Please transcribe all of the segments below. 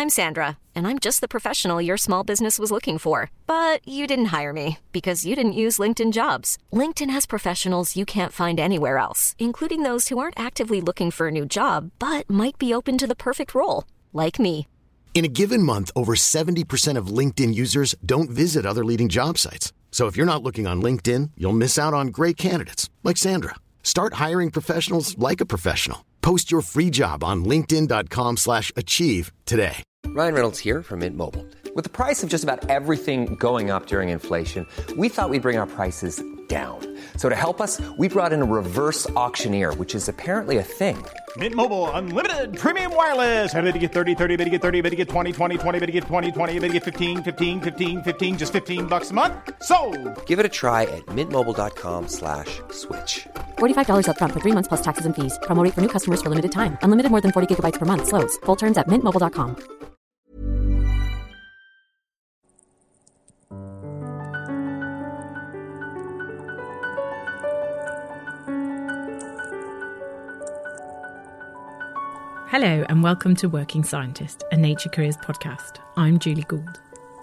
I'm Sandra, and I'm just the professional your small business was looking for. But you didn't hire me because you didn't use LinkedIn Jobs. LinkedIn has professionals you can't find anywhere else, including those who aren't actively looking for a new job, but might be open to the perfect role, like me. In a given month, over 70% of LinkedIn users don't visit other leading job sites. So if you're not looking on LinkedIn, you'll miss out on great candidates like Sandra. Start hiring professionals like a professional. Post your free job on linkedin.com/achieve today. Ryan Reynolds here from Mint Mobile. With the price of just about everything going up during inflation, we thought we'd bring our prices down. So to help us, we brought in a reverse auctioneer, which is apparently a thing. Mint Mobile Unlimited Premium Wireless. How to get 30, 30, how to get 30, how to get 20, 20, 20, how to get 20, 20, how to get 15, 15, 15, 15, just $15 a month? Sold! Give it a try at mintmobile.com/switch. $45 up front for 3 months plus taxes and fees. Promo rate for new customers for limited time. Unlimited more than 40 gigabytes per month. Slows full terms at mintmobile.com. Hello and welcome to Working Scientist, a Nature Careers podcast. I'm Julie Gould.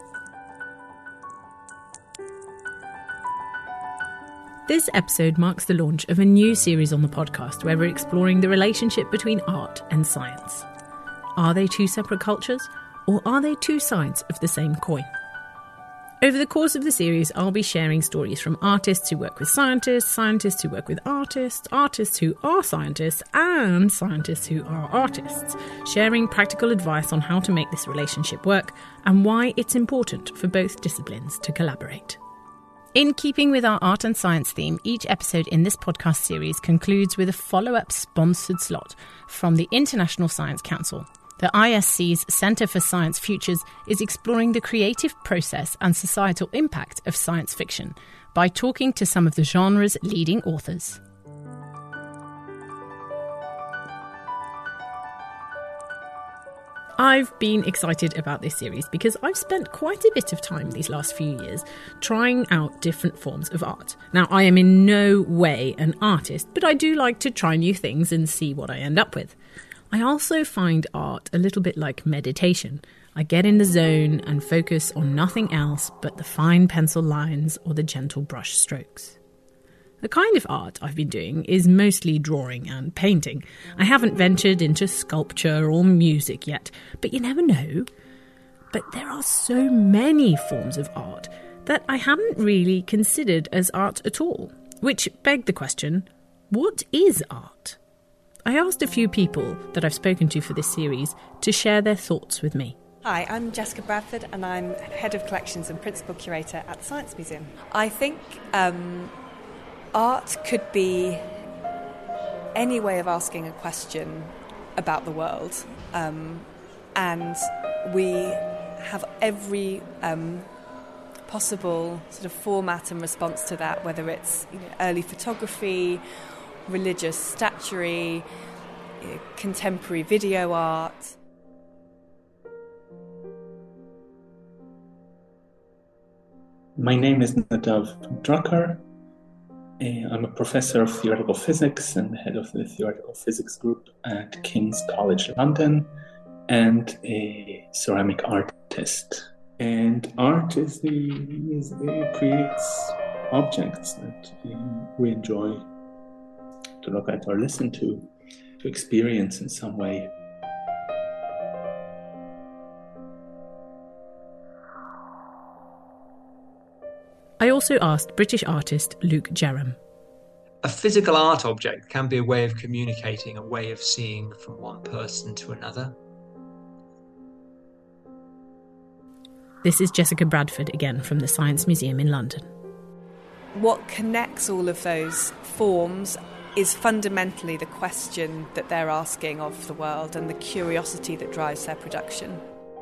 This episode marks the launch of a new series on the podcast where we're exploring the relationship between art and science. Are they two separate cultures, or are they two sides of the same coin? Over the course of the series, I'll be sharing stories from artists who work with scientists, scientists who work with artists, artists who are scientists, and scientists who are artists, sharing practical advice on how to make this relationship work and why it's important for both disciplines to collaborate. In keeping with our art and science theme, each episode in this podcast series concludes with a follow-up sponsored slot from the International Science Council. The ISC's Centre for Science Futures is exploring the creative process and societal impact of science fiction by talking to some of the genre's leading authors. I've been excited about this series because I've spent quite a bit of time these last few years trying out different forms of art. Now, I am in no way an artist, but I do like to try new things and see what I end up with. I also find art a little bit like meditation. I get in the zone and focus on nothing else but the fine pencil lines or the gentle brush strokes. The kind of art I've been doing is mostly drawing and painting. I haven't ventured into sculpture or music yet, but you never know. But there are so many forms of art that I hadn't really considered as art at all, which begged the question, what is art? I asked a few people that I've spoken to for this series to share their thoughts with me. Hi, I'm Jessica Bradford and I'm Head of Collections and Principal Curator at the Science Museum. I think art could be any way of asking a question about the world, and we have every possible sort of format and response to that, whether it's early photography, religious statuary, contemporary video art. My name is Nadav Drucker. I'm a professor of theoretical physics and head of the theoretical physics group at King's College London, and a ceramic artist. And art creates objects that we enjoy to look at or listen to experience in some way. I also asked British artist Luke Jerram. A physical art object can be a way of communicating, a way of seeing from one person to another. This is Jessica Bradford again from the Science Museum in London. What connects all of those forms is fundamentally the question that they're asking of the world and the curiosity that drives their production.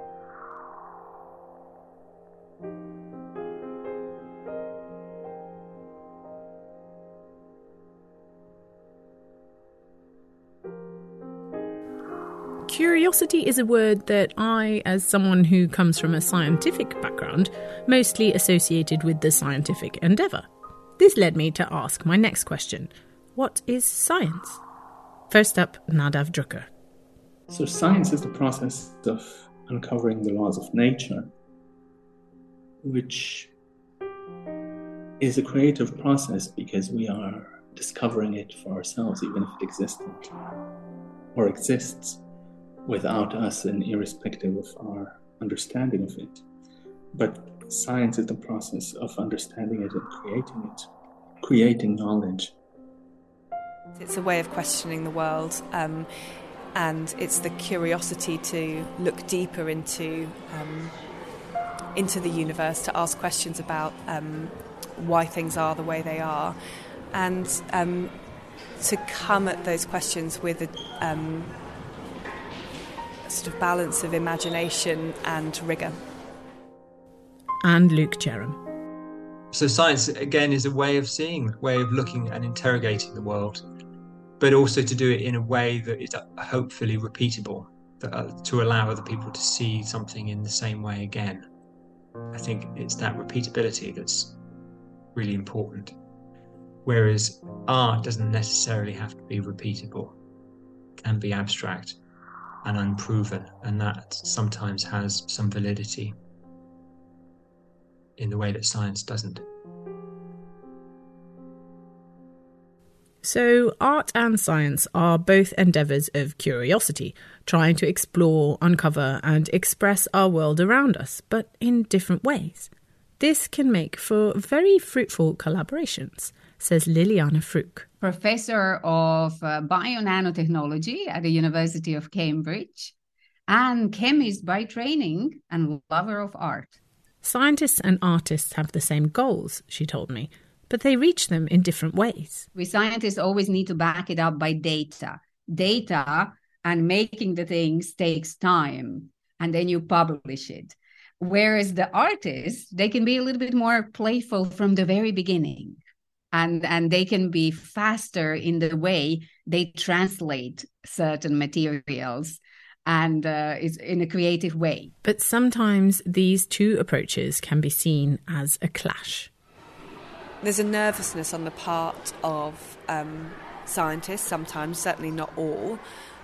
Curiosity is a word that I, as someone who comes from a scientific background, mostly associated with the scientific endeavour. This led me to ask my next question. What is science? First up, Nadav Drucker. So science is the process of uncovering the laws of nature, which is a creative process because we are discovering it for ourselves, even if it existed or exists without us and irrespective of our understanding of it. But science is the process of understanding it and creating knowledge. It's a way of questioning the world, and it's the curiosity to look deeper into the universe, to ask questions about why things are the way they are, and to come at those questions with a sort of balance of imagination and rigour. And Luke Jerram. So science, again, is a way of seeing, a way of looking and interrogating the world, but also to do it in a way that is hopefully repeatable, to allow other people to see something in the same way again. I think it's that repeatability that's really important. Whereas art doesn't necessarily have to be repeatable, it can be abstract and unproven, and that sometimes has some validity in the way that science doesn't. So art and science are both endeavours of curiosity, trying to explore, uncover and express our world around us, but in different ways. This can make for very fruitful collaborations, says Liliana Fruch, professor of bio-nanotechnology at the University of Cambridge and chemist by training and lover of art. Scientists and artists have the same goals, she told me, but they reach them in different ways. We scientists always need to back it up by data. Data and making the things takes time, and then you publish it. Whereas the artists, they can be a little bit more playful from the very beginning. And they can be faster in the way they translate certain materials and it's in a creative way. But sometimes these two approaches can be seen as a clash. There's a nervousness on the part of scientists, sometimes, certainly not all,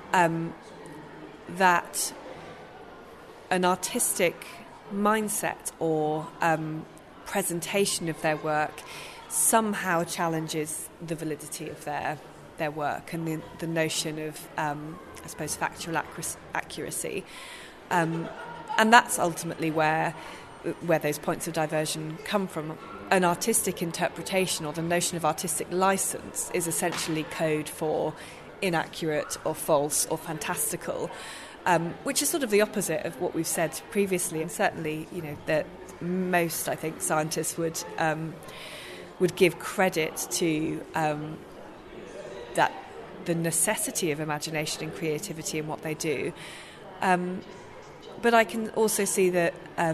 that an artistic mindset or presentation of their work somehow challenges the validity of their work and the notion of, I suppose, factual accuracy. And that's ultimately where those points of diversion come from. An artistic interpretation, or the notion of artistic license, is essentially code for inaccurate or false or fantastical, which is sort of the opposite of what we've said previously. And certainly, that most, I think, scientists would give credit to that the necessity of imagination and creativity in what they do. But I can also see that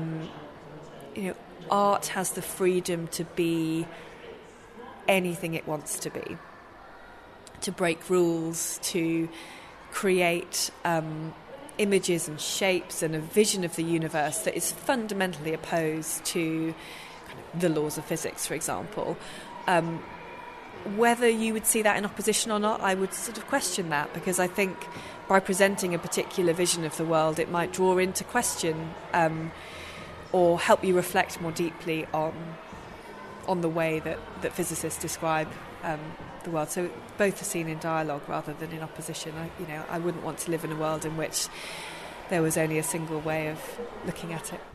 art has the freedom to be anything it wants to be, to break rules, to create images and shapes and a vision of the universe that is fundamentally opposed to the laws of physics, for example. Whether you would see that in opposition or not, I would sort of question that, because I think by presenting a particular vision of the world, it might draw into question or help you reflect more deeply on the way that physicists describe the world. So both are seen in dialogue rather than in opposition. I wouldn't want to live in a world in which there was only a single way of looking at it.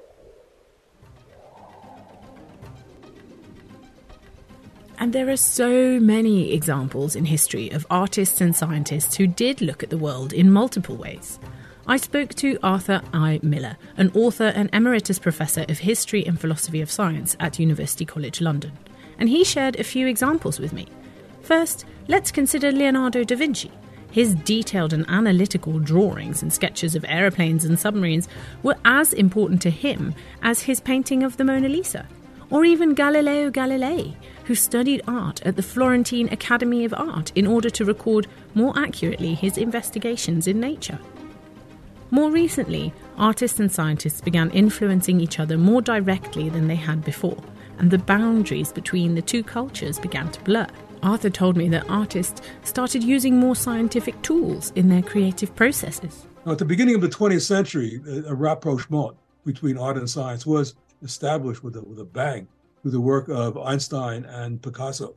And there are so many examples in history of artists and scientists who did look at the world in multiple ways. I spoke to Arthur I. Miller, an author and emeritus professor of history and philosophy of science at University College London, and he shared a few examples with me. First, let's consider Leonardo da Vinci. His detailed and analytical drawings and sketches of aeroplanes and submarines were as important to him as his painting of the Mona Lisa. Or even Galileo Galilei, who studied art at the Florentine Academy of Art in order to record more accurately his investigations in nature. More recently, artists and scientists began influencing each other more directly than they had before, and the boundaries between the two cultures began to blur. Arthur told me that artists started using more scientific tools in their creative processes. Now, at the beginning of the 20th century, a rapprochement between art and science was established with a bang through the work of Einstein and Picasso.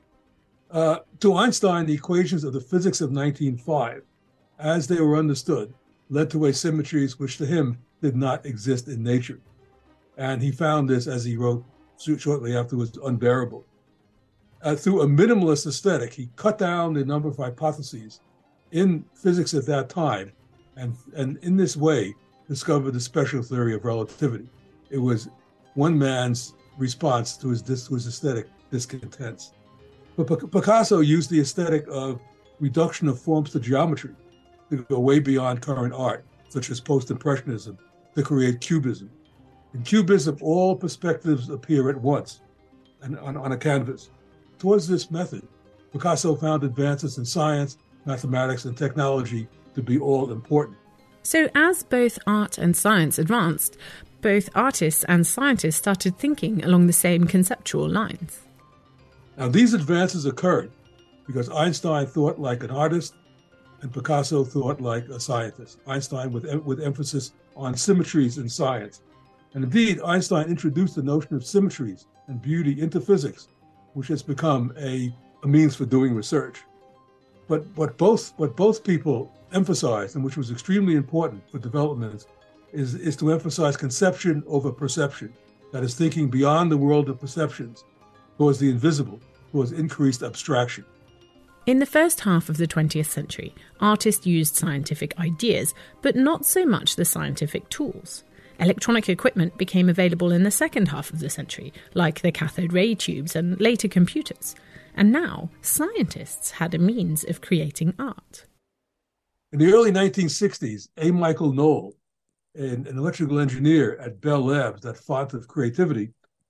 To Einstein, the equations of the physics of 1905, as they were understood, led to asymmetries which to him did not exist in nature. And he found this, as he wrote shortly afterwards, unbearable. Through a minimalist aesthetic, he cut down the number of hypotheses in physics at that time, and in this way discovered the special theory of relativity. It was one man's response to his aesthetic discontents. But Picasso used the aesthetic of reduction of forms to geometry to go way beyond current art, such as post-impressionism, to create cubism. In cubism, all perspectives appear at once and on a canvas. Towards this method, Picasso found advances in science, mathematics, and technology to be all important. So as both art and science advanced, both artists and scientists started thinking along the same conceptual lines. Now, these advances occurred because Einstein thought like an artist and Picasso thought like a scientist. Einstein with emphasis on symmetries in science. And indeed, Einstein introduced the notion of symmetries and beauty into physics, which has become a means for doing research. But what both people emphasized, and which was extremely important for development, is to emphasize conception over perception. That is, thinking beyond the world of perceptions towards the invisible, towards increased abstraction. In the first half of the 20th century, artists used scientific ideas, but not so much the scientific tools. Electronic equipment became available in the second half of the century, like the cathode ray tubes and later computers. And now, scientists had a means of creating art. In the early 1960s, A. Michael Knoll, an electrical engineer at Bell Labs, that font of creativity,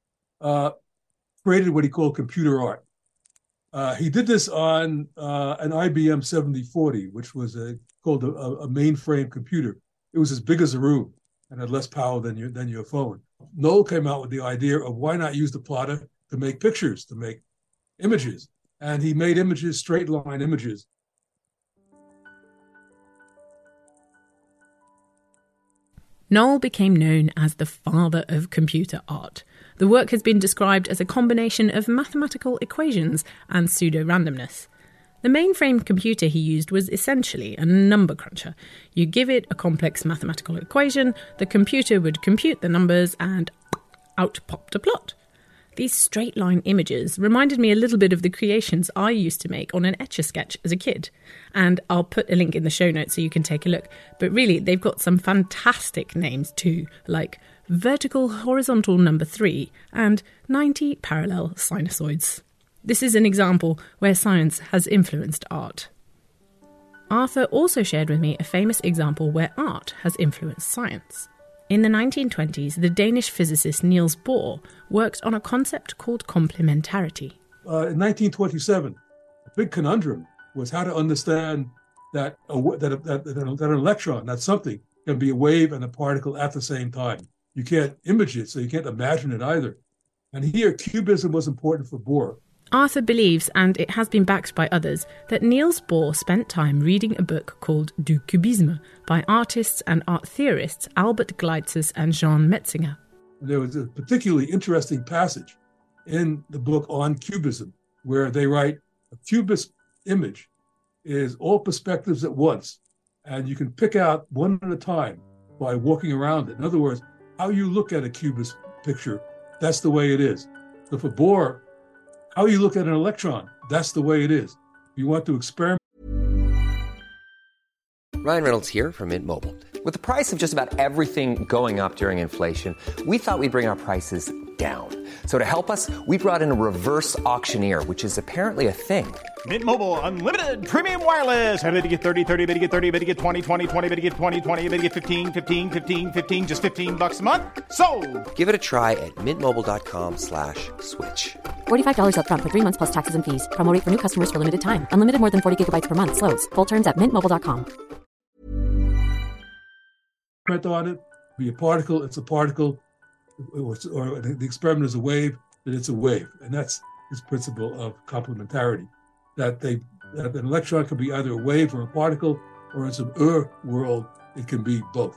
created what he called computer art. He did this on an IBM 7040, which was called a mainframe computer. It was as big as a room and had less power than your phone. Knoll came out with the idea of why not use the plotter to make pictures, to make images. And he made images, straight line images. Knoll became known as the father of computer art. The work has been described as a combination of mathematical equations and pseudo-randomness. The mainframe computer he used was essentially a number cruncher. You give it a complex mathematical equation, the computer would compute the numbers, and out popped a plot. These straight-line images reminded me a little bit of the creations I used to make on an Etch-a-Sketch as a kid. And I'll put a link in the show notes so you can take a look. But really, they've got some fantastic names too, like vertical horizontal number 3 and 90 parallel sinusoids. This is an example where science has influenced art. Arthur also shared with me a famous example where art has influenced science. In the 1920s, the Danish physicist Niels Bohr worked on a concept called complementarity. In 1927, the big conundrum was how to understand that an electron, that something, can be a wave and a particle at the same time. You can't image it, so you can't imagine it either. And here, cubism was important for Bohr. Arthur believes, and it has been backed by others, that Niels Bohr spent time reading a book called Du Cubisme by artists and art theorists Albert Gleitzes and Jean Metzinger. There was a particularly interesting passage in the book on cubism where they write a cubist image is all perspectives at once, and you can pick out one at a time by walking around it. In other words, how you look at a cubist picture, that's the way it is. So for Bohr, how you look at an electron, that's the way it is. You want to experiment. Ryan Reynolds here from Mint Mobile. With the price of just about everything going up during inflation, we thought we'd bring our prices down. So to help us, we brought in a reverse auctioneer, which is apparently a thing. Mint Mobile Unlimited Premium Wireless. How to get 30, 30, how to get 30, how to get 20, 20, 20, how to get 20, 20, how to get 15, 15, 15, 15, just $15 a month? Sold! Give it a try at mintmobile.com/switch. $45 up front for 3 months plus taxes and fees. Promo rate for new customers for limited time. Unlimited more than 40 gigabytes per month. Slows full terms at mintmobile.com. On it, be a particle, it's a particle, or the experiment is a wave, then it's a wave. And that's this principle of complementarity, that an electron can be either a wave or a particle, or it's an world It can be both.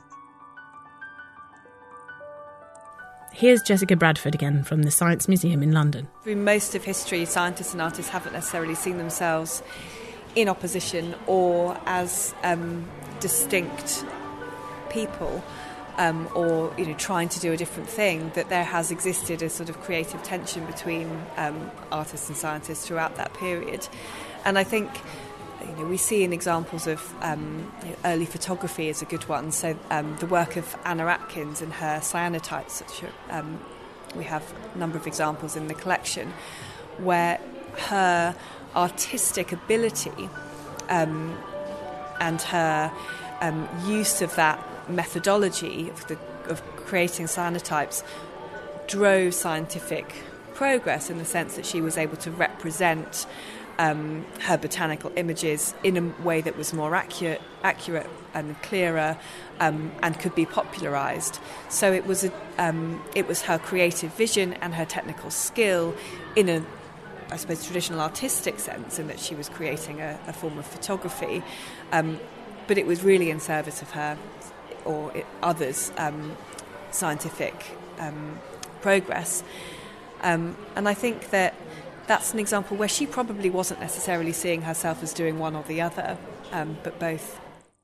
Here's Jessica Bradford again from the Science Museum in London. Through most of history, scientists and artists haven't necessarily seen themselves in opposition or as distinct people, or trying to do a different thing. That there has existed a sort of creative tension between artists and scientists throughout that period, and I think we see in examples of early photography is a good one. So the work of Anna Atkins and her cyanotypes, we have a number of examples in the collection where her artistic ability and her use of that methodology of creating cyanotypes drove scientific progress, in the sense that she was able to represent her botanical images in a way that was more accurate and clearer, and could be popularised. So it was her creative vision and her technical skill in a, I suppose, traditional artistic sense, in that she was creating a form of photography, but it was really in service of her or others' scientific progress. And I think that's an example where she probably wasn't necessarily seeing herself as doing one or the other, but both.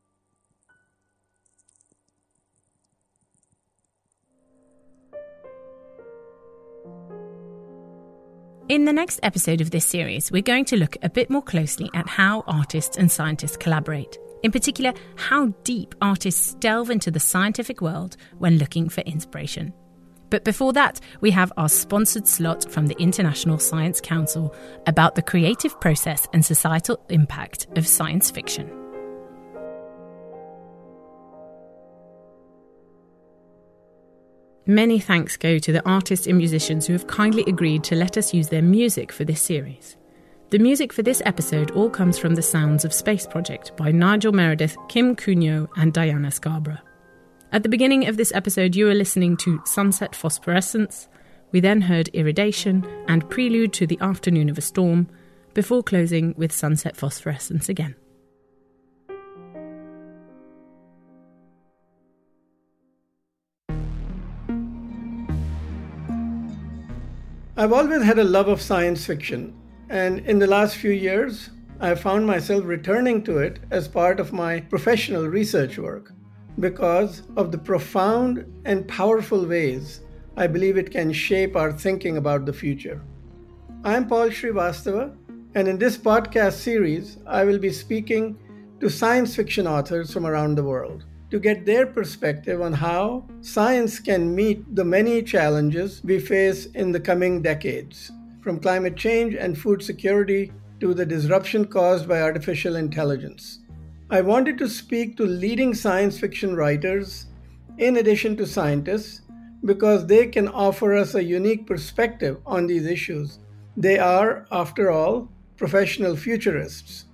In the next episode of this series, we're going to look a bit more closely at how artists and scientists collaborate. In particular, how deep artists delve into the scientific world when looking for inspiration. But before that, we have our sponsored slot from the International Science Council about the creative process and societal impact of science fiction. Many thanks go to the artists and musicians who have kindly agreed to let us use their music for this series. The music for this episode all comes from the Sounds of Space project by Nigel Meredith, Kim Cunio and Diana Scarborough. At the beginning of this episode, you were listening to Sunset Phosphorescence. We then heard Iridation and Prelude to the Afternoon of a Storm, before closing with Sunset Phosphorescence again. I've always had a love of science fiction, and in the last few years, I've found myself returning to it as part of my professional research work, because of the profound and powerful ways I believe it can shape our thinking about the future. I'm Paul Srivastava, and in this podcast series, I will be speaking to science fiction authors from around the world to get their perspective on how science can meet the many challenges we face in the coming decades, from climate change and food security to the disruption caused by artificial intelligence. I wanted to speak to leading science fiction writers, in addition to scientists, because they can offer us a unique perspective on these issues. They are, after all, professional futurists.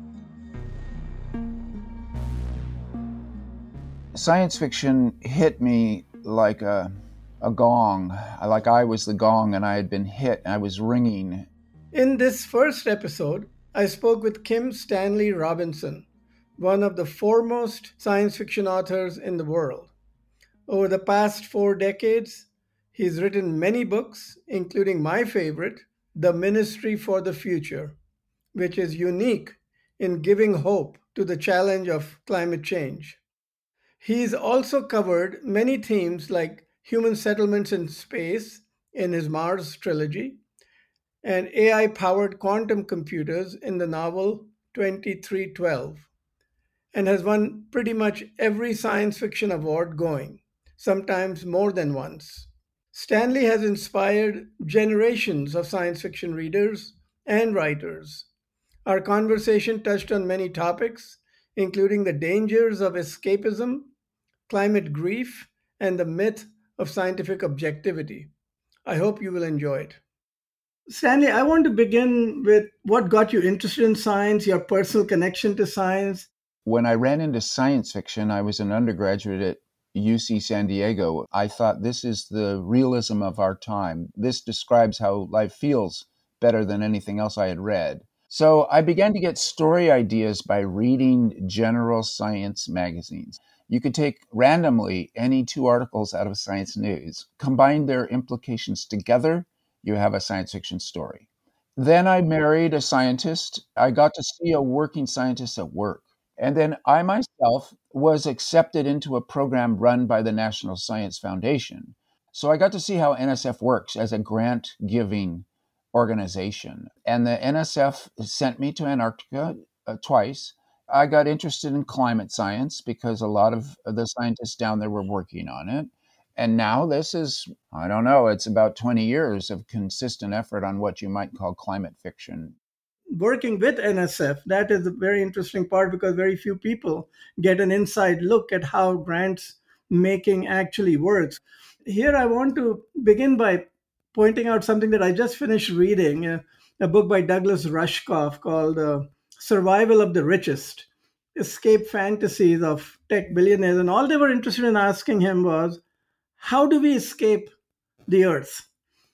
Science fiction hit me like a gong, like I was the gong and I had been hit, I was ringing. In this first episode, I spoke with Kim Stanley Robinson, one of the foremost science fiction authors in the world. Over the past 4 decades, he's written many books, including my favorite, The Ministry for the Future, which is unique in giving hope to the challenge of climate change. He's also covered many themes like human settlements in space in his Mars trilogy and AI-powered quantum computers in the novel 2312, and has won pretty much every science fiction award going, sometimes more than once. Stanley has inspired generations of science fiction readers and writers. Our conversation touched on many topics, including the dangers of escapism, climate grief, and the myth of scientific objectivity. I hope you will enjoy it. Stanley, I want to begin with what got you interested in science, your personal connection to science. When I ran into science fiction, I was an undergraduate at UC San Diego. I thought, this is the realism of our time. This describes how life feels better than anything else I had read. So I began to get story ideas by reading general science magazines. You could take randomly any two articles out of Science News, combine their implications together, you have a science fiction story. Then I married a scientist. I got to see a working scientist at work. And then I myself was accepted into a program run by the National Science Foundation. So I got to see how NSF works as a grant giving organization. And the NSF sent me to Antarctica twice. I got interested in climate science because a lot of the scientists down there were working on it. And now this is, I don't know, it's about 20 years of consistent effort on what you might call climate fiction. Working with NSF, that is a very interesting part because very few people get an inside look at how grants making actually works. Here I want to begin by pointing out something that I just finished reading, a book by Douglas Rushkoff called Survival of the Richest, Escape Fantasies of Tech Billionaires. And all they were interested in asking him was, how do we escape the earth?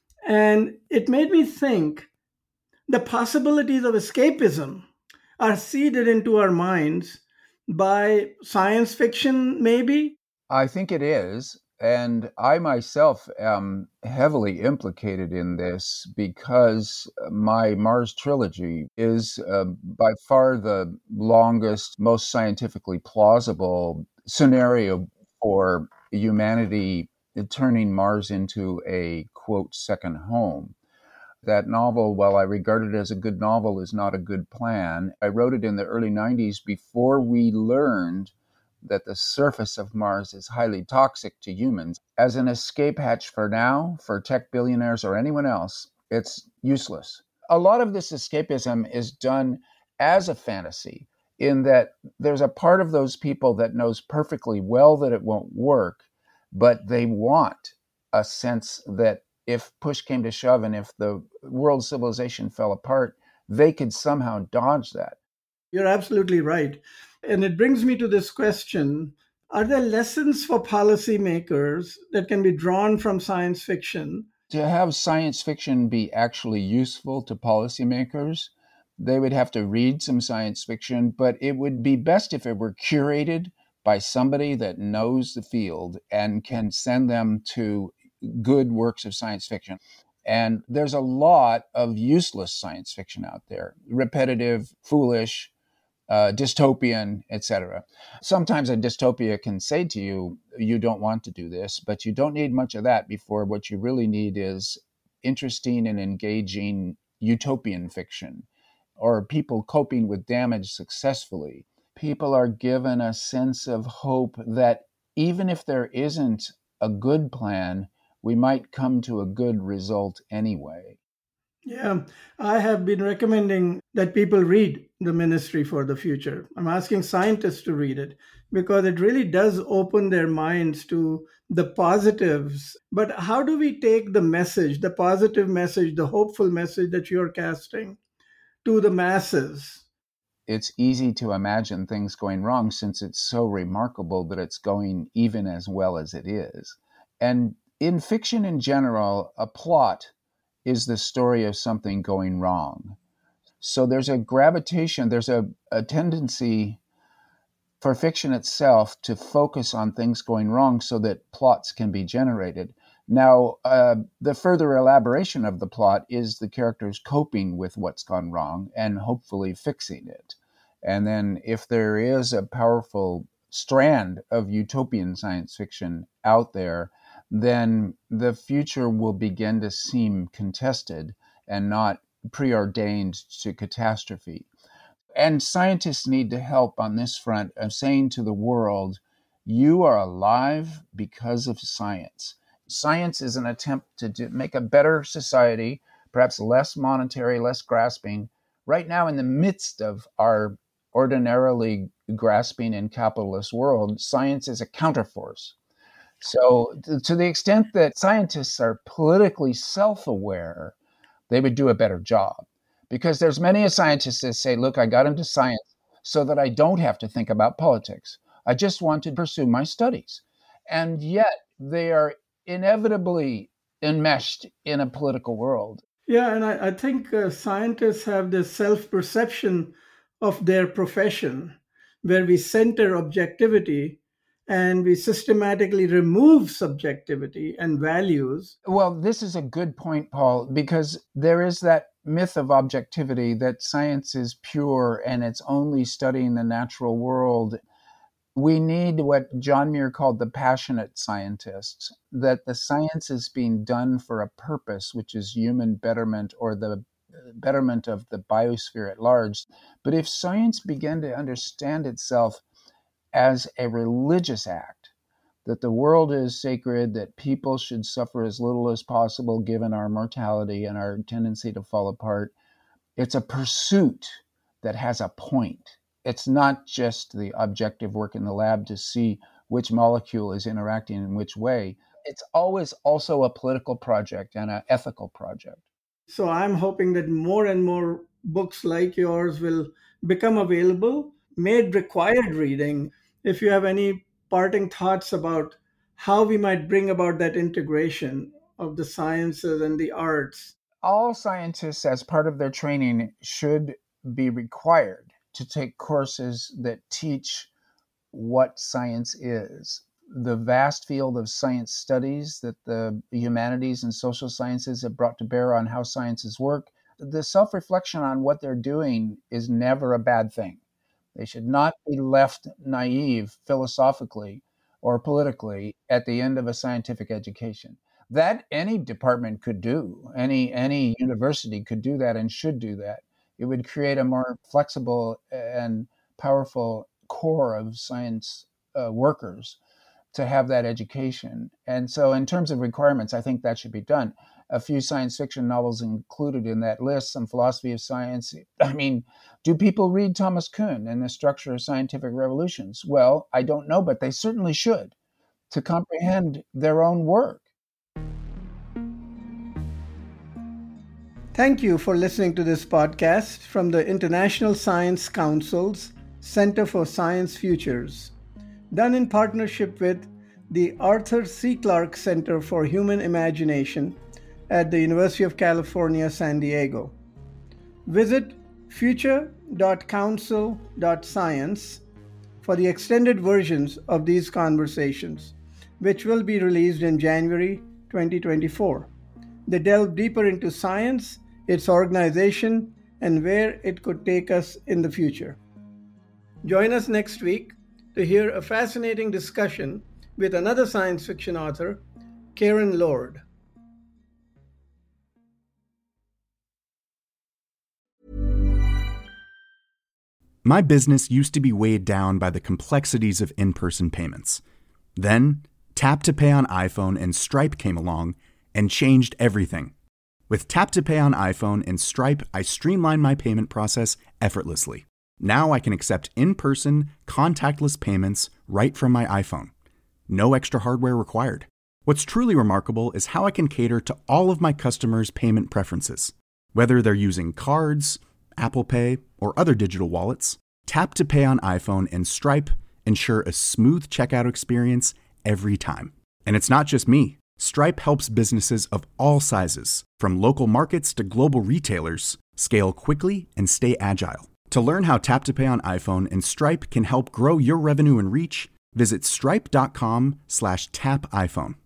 And it made me think the possibilities of escapism are seeded into our minds by science fiction, maybe? I think it is. And I myself am heavily implicated in this because my Mars trilogy is by far the longest, most scientifically plausible scenario for humanity turning Mars into a, quote, second home. That novel, while I regard it as a good novel, is not a good plan. I wrote it in the early 90s before we learned that the surface of Mars is highly toxic to humans. As an escape hatch for now, for tech billionaires or anyone else, it's useless. A lot of this escapism is done as a fantasy, in that there's a part of those people that knows perfectly well that it won't work, but they want a sense that if push came to shove and if the world civilization fell apart, they could somehow dodge that. You're absolutely right. And it brings me to this question. Are there lessons for policymakers that can be drawn from science fiction? To have science fiction be actually useful to policymakers, they would have to read some science fiction, but it would be best if it were curated by somebody that knows the field and can send them to good works of science fiction. And there's a lot of useless science fiction out there, repetitive, foolish, dystopian, etc. Sometimes a dystopia can say to you, you don't want to do this, but you don't need much of that before what you really need is interesting and engaging utopian fiction, or people coping with damage successfully. People are given a sense of hope that even if there isn't a good plan, we might come to a good result anyway. Yeah, I have been recommending that people read The Ministry for the Future. I'm asking scientists to read it because it really does open their minds to the positives. But how do we take the message, the positive message, the hopeful message that you're casting to the masses? It's easy to imagine things going wrong since it's so remarkable that it's going even as well as it is. And in fiction in general, a plot is the story of something going wrong. So there's a gravitation, there's a tendency for fiction itself to focus on things going wrong so that plots can be generated. Now, the further elaboration of the plot is the characters coping with what's gone wrong and hopefully fixing it. And then if there is a powerful strand of utopian science fiction out there, then the future will begin to seem contested and not preordained to catastrophe. And scientists need to help on this front of saying to the world, you are alive because of science. Science is an attempt to make a better society, perhaps less monetary, less grasping. Right now, in the midst of our ordinarily grasping and capitalist world, science is a counterforce. So to the extent that scientists are politically self-aware, they would do a better job. Because there's many scientists that say, look, I got into science so that I don't have to think about politics. I just want to pursue my studies. And yet they are inevitably enmeshed in a political world. Yeah, and I think scientists have this self-perception of their profession where we center objectivity and we systematically remove subjectivity and values. Well, this is a good point, Paul, because there is that myth of objectivity that science is pure and it's only studying the natural world. We need what John Muir called the passionate scientists, that the science is being done for a purpose, which is human betterment or the betterment of the biosphere at large. But if science began to understand itself as a religious act, that the world is sacred, that people should suffer as little as possible given our mortality and our tendency to fall apart, it's a pursuit that has a point. It's not just the objective work in the lab to see which molecule is interacting in which way. It's always also a political project and an ethical project. So I'm hoping that more and more books like yours will become available, made required reading. If you have any parting thoughts about how we might bring about that integration of the sciences and the arts. All scientists, as part of their training, should be required to take courses that teach what science is. The vast field of science studies that the humanities and social sciences have brought to bear on how sciences work, the self-reflection on what they're doing is never a bad thing. They should not be left naive philosophically or politically at the end of a scientific education. That any department could do, any university could do that and should do that. It would create a more flexible and powerful core of science workers to have that education. And so in terms of requirements, I think that should be done. A few science fiction novels included in that list, some philosophy of science. I mean, do people read Thomas Kuhn and The Structure of Scientific Revolutions? Well, I don't know, but they certainly should, to comprehend their own work. Thank you for listening to this podcast from the International Science Council's Center for Science Futures, done in partnership with the Arthur C. Clarke Center for Human Imagination at the University of California, San Diego. Visit future.council.science for the extended versions of these conversations, which will be released in January 2024. They delve deeper into science, its organization, and where it could take us in the future. Join us next week to hear a fascinating discussion with another science fiction author, Karen Lord. My business used to be weighed down by the complexities of in-person payments. Then, Tap to Pay on iPhone and Stripe came along and changed everything. With Tap to Pay on iPhone and Stripe, I streamlined my payment process effortlessly. Now I can accept in-person, contactless payments right from my iPhone. No extra hardware required. What's truly remarkable is how I can cater to all of my customers' payment preferences. Whether they're using cards, Apple Pay, or other digital wallets, Tap to Pay on iPhone and Stripe ensure a smooth checkout experience every time. And it's not just me. Stripe helps businesses of all sizes, from local markets to global retailers, scale quickly and stay agile. To learn how Tap to Pay on iPhone and Stripe can help grow your revenue and reach, visit stripe.com/tapiphone.